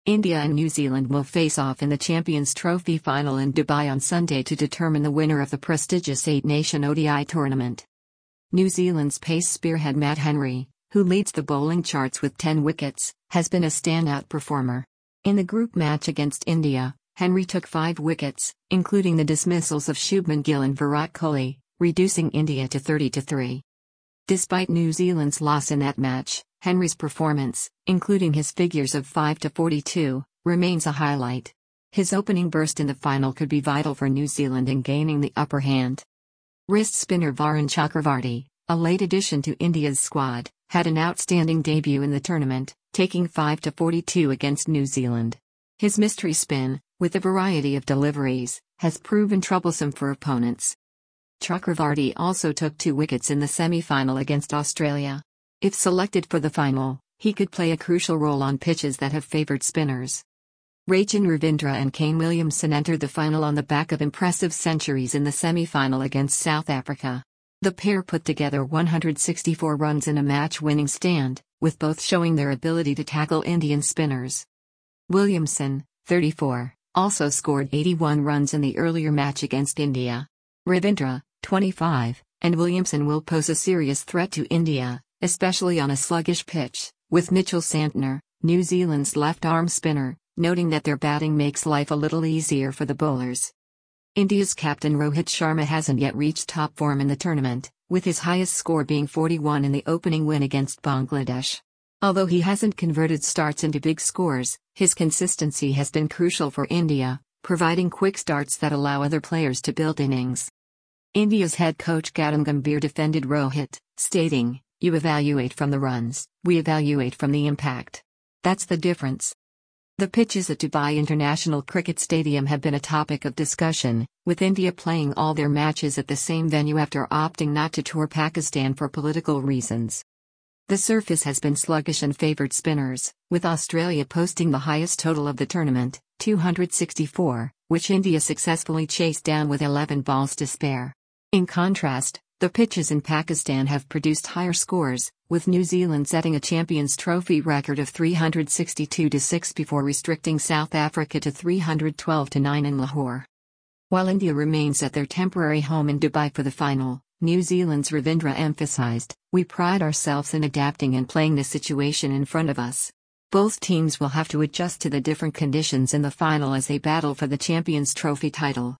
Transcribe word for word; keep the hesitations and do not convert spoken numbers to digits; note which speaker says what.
Speaker 1: India and New Zealand will face off in the Champions Trophy final in Dubai on Sunday to determine the winner of the prestigious eight-nation O D I tournament. New Zealand's pace spearhead Matt Henry, who leads the bowling charts with ten wickets, has been a standout performer. In the group match against India, Henry took five wickets, including the dismissals of Shubman Gill and Virat Kohli, reducing India to thirty to three. Despite New Zealand's loss in that match, Henry's performance, including his figures of five to forty-two, remains a highlight. His opening burst in the final could be vital for New Zealand in gaining the upper hand. Wrist spinner Varun Chakravarti, a late addition to India's squad, had an outstanding debut in the tournament, taking five to forty-two against New Zealand. His mystery spin, with a variety of deliveries, has proven troublesome for opponents. Chakravarti also took two wickets in the semi-final against Australia. If selected for the final, he could play a crucial role on pitches that have favoured spinners. Rachin Ravindra and Kane Williamson entered the final on the back of impressive centuries in the semi-final against South Africa. The pair put together one hundred sixty-four runs in a match-winning stand, with both showing their ability to tackle Indian spinners. Williamson, thirty-four, also scored eighty-one runs in the earlier match against India. Ravindra, twenty-five, and Williamson will pose a serious threat to India, especially on a sluggish pitch, with Mitchell Santner, New Zealand's left-arm spinner, noting that their batting makes life a little easier for the bowlers. India's captain Rohit Sharma hasn't yet reached top form in the tournament, with his highest score being forty-one in the opening win against Bangladesh. Although he hasn't converted starts into big scores, his consistency has been crucial for India, providing quick starts that allow other players to build innings. India's head coach Gautam Gambhir defended Rohit, stating, "You evaluate from the runs, we evaluate from the impact. That's the difference." The pitches at Dubai International Cricket Stadium have been a topic of discussion, with India playing all their matches at the same venue after opting not to tour Pakistan for political reasons. The surface has been sluggish and favoured spinners, with Australia posting the highest total of the tournament, two hundred sixty-four, which India successfully chased down with eleven balls to spare. In contrast, the pitches in Pakistan have produced higher scores, with New Zealand setting a Champions Trophy record of three hundred sixty-two to six before restricting South Africa to three hundred twelve to nine in Lahore. While India remains at their temporary home in Dubai for the final, New Zealand's Ravindra emphasised, "We pride ourselves in adapting and playing the situation in front of us." Both teams will have to adjust to the different conditions in the final as they battle for the Champions Trophy title.